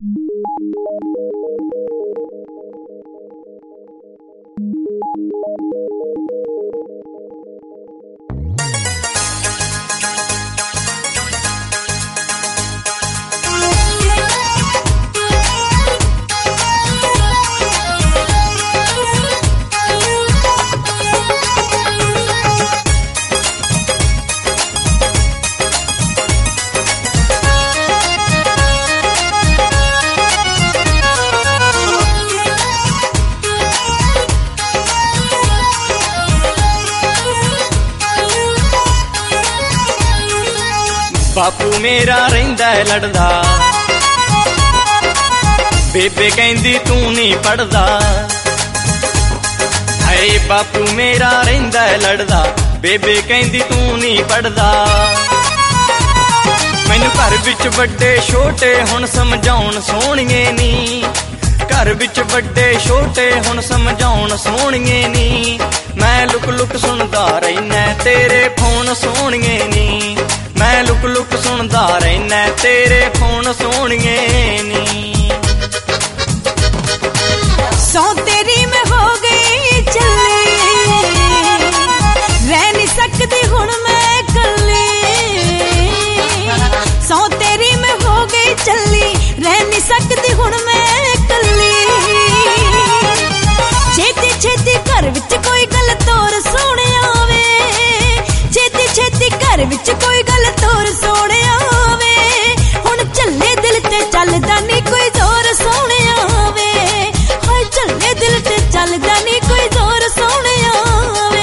बापू मेरा रहिंदा लड़दा, बेबे कहंदी तू नहीं पढ़दा। हाय बापू मेरा रहिंदा लड़दा, बेबे कहंदी तू नहीं पढ़दा। मैनू घर विच वड्डे छोटे हुण समझाउण सोहणिए नी, घर विच वड्डे छोटे हुण समझाउण सोहणिए नी। मैं लुक लुक सुनदा रहिना तेरे फोन सोहणिए नी, मैं लुक लुक सुनदा रहना तेरे फोन सोहणिए नी। सौ तेरी मैं हो गई चली, रह नहीं सकती हुण मैं कल्ली। सौ तेरी मैं हो गई चली, रह नहीं सकती हुण मैं कल्ली। छेती छेती घर विच कोई गल तोर सोहणे आवे, छेती छेती घर विच कोई गल तोर सोहणे आवे। हुण झल्ले दिल ते चलदा नहीं कोई जोर सोहणे आवे, हाय झल्ले दिल ते चलदा नहीं कोई जोर सोहणे आवे।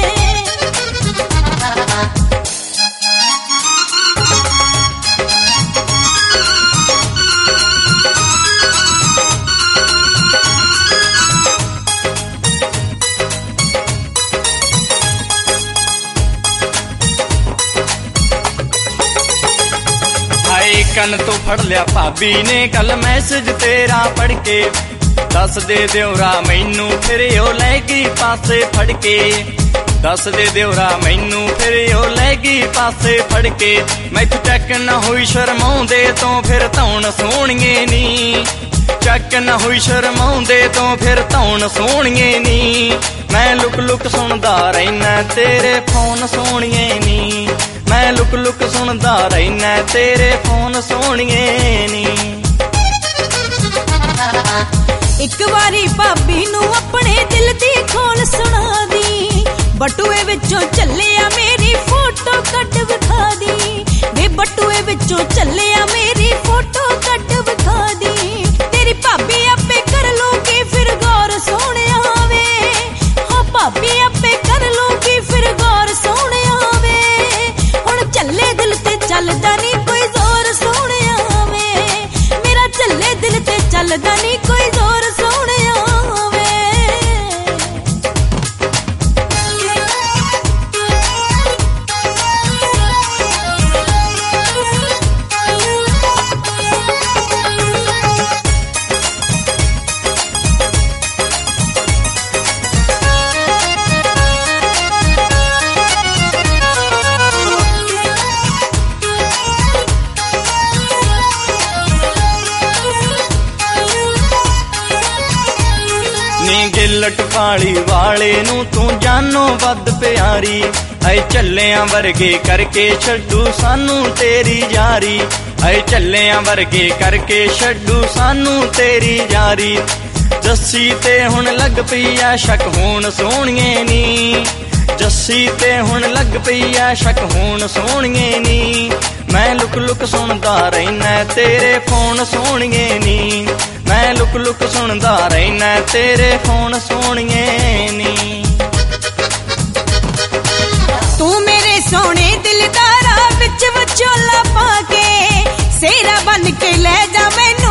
कन तो फड़ लिया भाभी ने कल मैसेज तेरा पढ़ के, दस दे देवरा मैनू फिर ओ लैगी पासे फड़ के। दस दे देवरा मैनू फिर ओ लैगी पासे फड़ के। मैथों चैक न हुई शर्माउंदे तो फिर धौण सोहणिए नी, चैक न हुई शर्माउंदे तो फिर धौण सोहणिए नी। मैं लुक लुक सुनदा रहना तेरे फोन सोहणिए नी, मैं लुक लुक सुनदा रहना तेरे फोन सोहणिए नी। एक बारी भाभी नू अपने दिल दी खोल सुना दी, बटुए विचों चलिया मेरी फोटो कट विखा दी। वे बटुए विचों चलिया मेरी फोटो कट विखा दी। तेरी भाभी आपे कर लूगी फिर गौर सोहणे आवे, हाँ भाभी आपे कर लूगी फिर गौर सोहणे आवे। हुण झल्ले दिल ते चलदा नहीं कोई जोर सोहणे आवे, मेरा झल्ले दिल ते चलदा नहीं कोई जोर सोहणे आवे। गिलट पाली वाले नू तू जानो वध प्यारी। ऐ झल्लियां वर्गे करके छड्डू सानू तेरी यारी, ऐ झल्लियां वर्गे करके छड्डू सानू तेरी यारी। जस्सी ते हुण लग पई आ शक होण सोहणिए नी, जस्सी ते हुण लग पई आ शक होण सोहणिए नी। मैं लुक लुक सुनदा रहना तेरे फोन सोहणिए नी, मैं लुक लुक सुनदा रहना तेरे फोन सोहणिए नी। तू मेरे सोने दिलदारा बिच विचोला पाके, सेरा बन के ले जा मैनू